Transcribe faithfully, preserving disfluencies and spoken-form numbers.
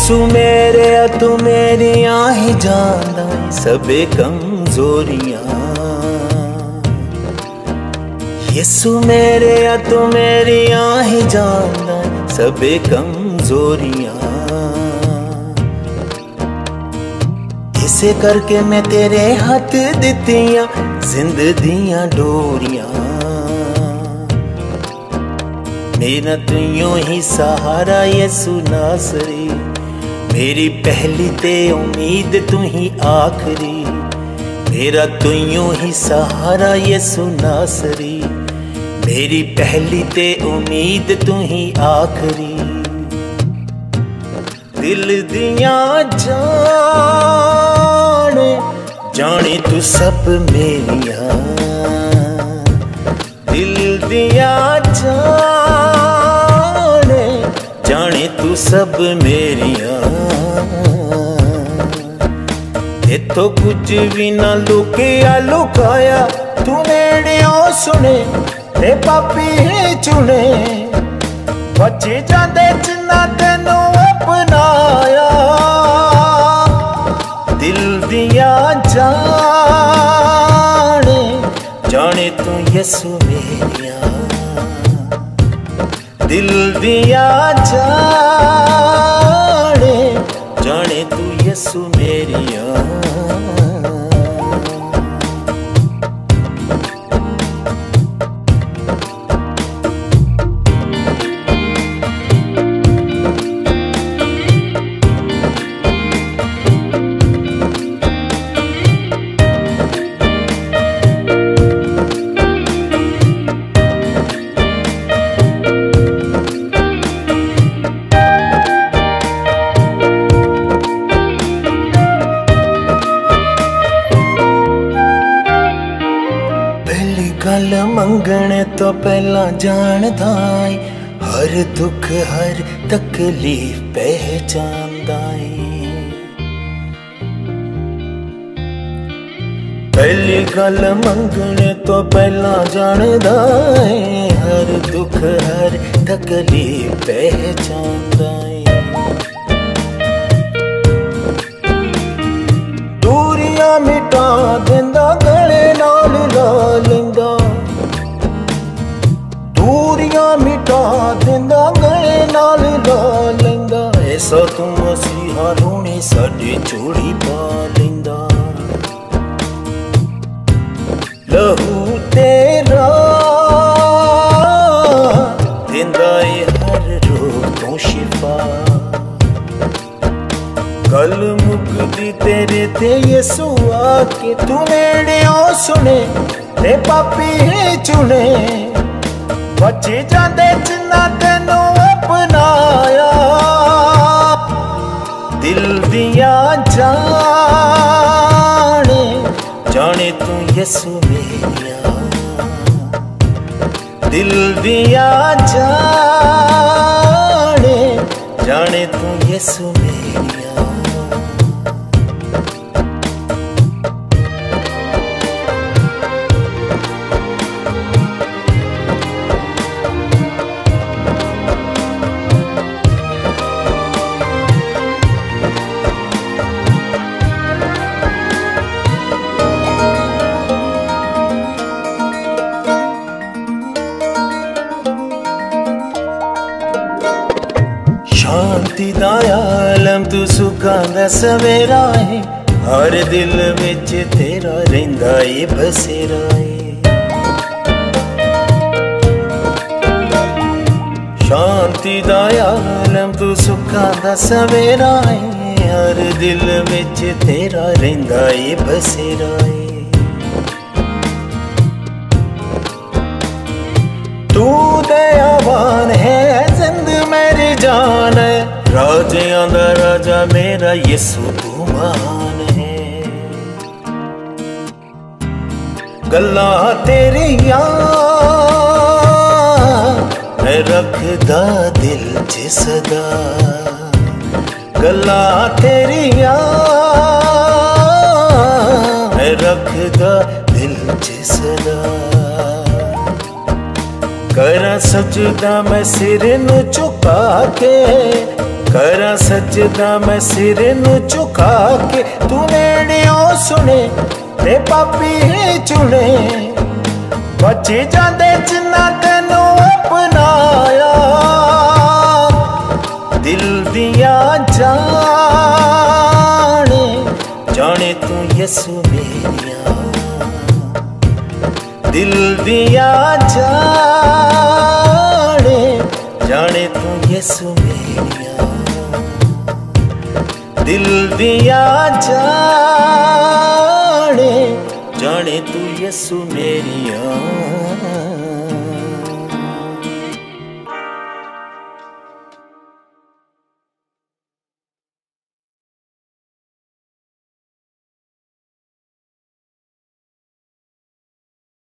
यसु मेरे तू मेरियां ही जानदा सबे कमजोरियां। यसु मेरे तू मेरियां ही जानदा सबे कमजोरियां। इसे करके मैं तेरे हाथ दित्तियां जिंदगियां डोरियां। मेरा तू यूं ही सहारा यसु नासरी, मेरी पहली ते उम्मीद तू ही आखरी। मेरा तू यूं ही सहारा यसु नासरी, मेरी पहली ते उम्मीद तू ही आखरी। दिल दिया जाने जाने तू सब मेरिया, दिल दिया जाने जाने तू सब मेरिया। इतो कुछ भी ना लुकिया लुकाया, तू मेरिया सुने ते पापी ही चुने। बचे जाते जिन्ना तेनू अपनाया, दिल दिया जाने जाने तू यसु मेरिया, दिल दिया जाने जाने तू यसु मेरिया। गल मंगने तो पहला जानदा है, हर दुख हर तकलीफ पहचानदा है। पहली गल मंगने तो पहला जानदा है, हर दुख हर तकलीफ पहचानदा है। दूरियां मिटा देंदा गले नाल ला लेंदा, दूरियां मिटा देंदा गले नाल ला लेंदा। ऐसा तू मसीहा रोने साडे चोड़ी पा लेंदा। लहू तेरा देंदा ए हर रोग तो शिफा। गल मुकदी तेरे ते यसु आके, तू मेरे ओ सुने ते पापी ही चुने। बचे जाते जिन्ना तेनू अपनाया, दिल दिया जाने जाने तू यसु मेरिया, दिल दिया जाने जाने तू यसु मेरिया। शांति दा आलम तू सुखां दा सवेरा है, हर दिल विच तेरा रहिंदा ए बसेरा है। शांति दा आलम तू सुखां दा सवेरा है, हर दिल विच तेरा रहिंदा ए बसेरा है। तू दयावान है जिंद मेरी जान है, राजियां दा राजा मेरा यसु तू महान है। गल्लां तेरियां मैं रखदा दिल च सदा, गल्लां तेरियां मैं रखदा दिल च सदा। करा सजदा मैं सिर नू झुका के, करा सजदा मैं सिर नू झुका के, तू नेड़ियों सुने ते पापी चुने। बचे जांदे जिन्ना तेनू अपनाया, दिल दिया जाने जाने तू यसु मेरिया, दिल दिया जाने जाने तू यसु मेरिया, दिल दिया जाने जाने तू यसु मेरिया।